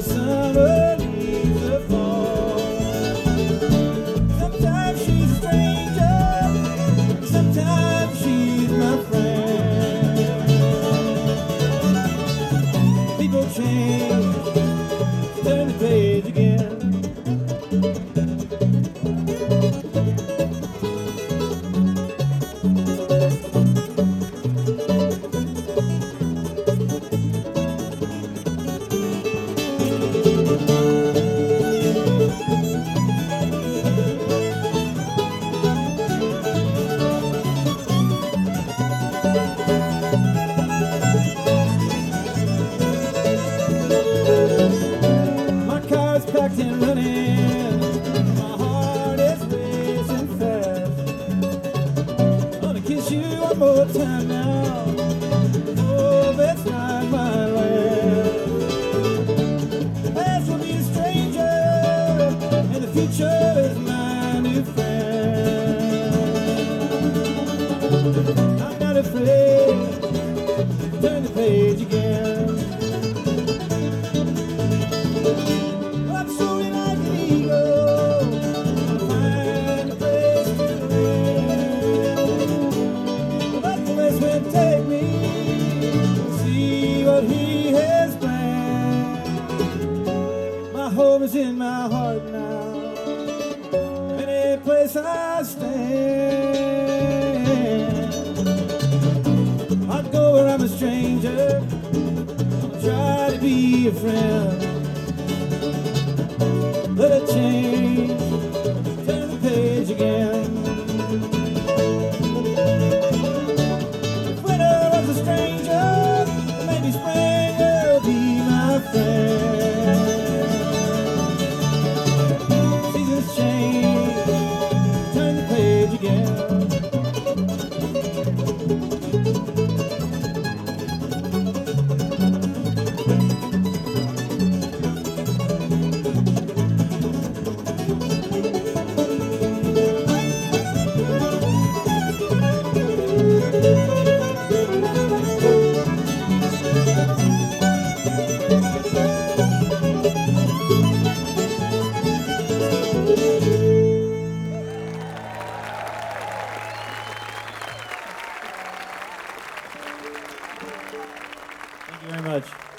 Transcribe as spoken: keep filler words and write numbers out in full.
summer leaves to fall. Sometimes she's a stranger, sometimes she's my friend. People change, turn the page again. Packed and running, my heart is racing fast. Gonna kiss you one more time now. Oh, that's not my last. The past will be a stranger, and the future is my new friend. I'm not afraid, turn the page again. Take me, see what he has planned. My home is in my heart now, any place I stand. I'd go where I'm a stranger, I'll try to be a friend.